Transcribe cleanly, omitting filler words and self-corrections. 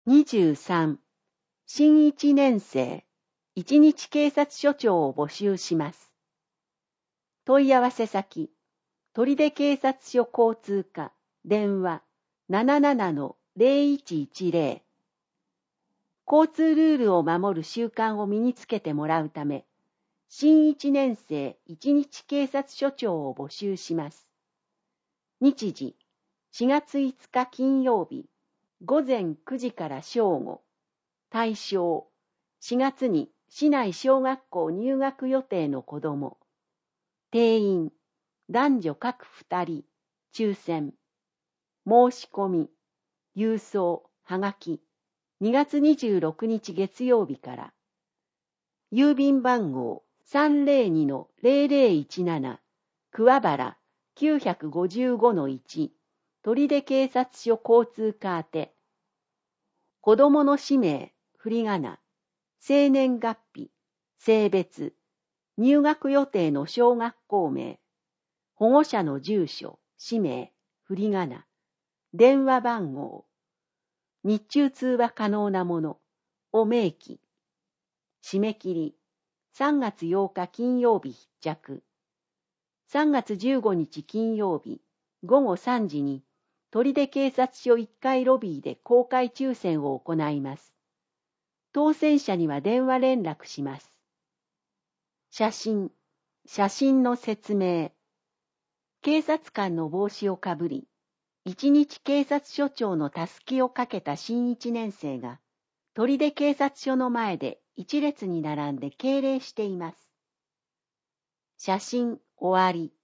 23. 新1年生、一日警察署長を募集します。問い合わせ先、取手警察署交通課、電話 77-0110。交通ルールを守る習慣を身につけてもらうため、新1年生一日警察署長を募集します。日時、4月5日金曜日、午前9時から正午。対象、4月に市内小学校入学予定の子ども。定員、男女各2人、抽選。申し込み、郵送、はがき、2月26日月曜日から。郵便番号 302-0017 桑原 955-1 取手警察署交通課宛て。子供の氏名、振り仮名、生年月日、性別、入学予定の小学校名、保護者の住所、氏名、振り仮名、電話番号、日中通話可能なものを明記。締め切り、3月8日金曜日必着。3月15日金曜日午後3時に取手警察署1階ロビーで公開抽選を行います。当選者には電話連絡します。写真の説明。警察官の帽子をかぶり、一日警察署長のたすきをかけた新1年生が、取手警察署の前で一列に並んで敬礼しています。写真終わり。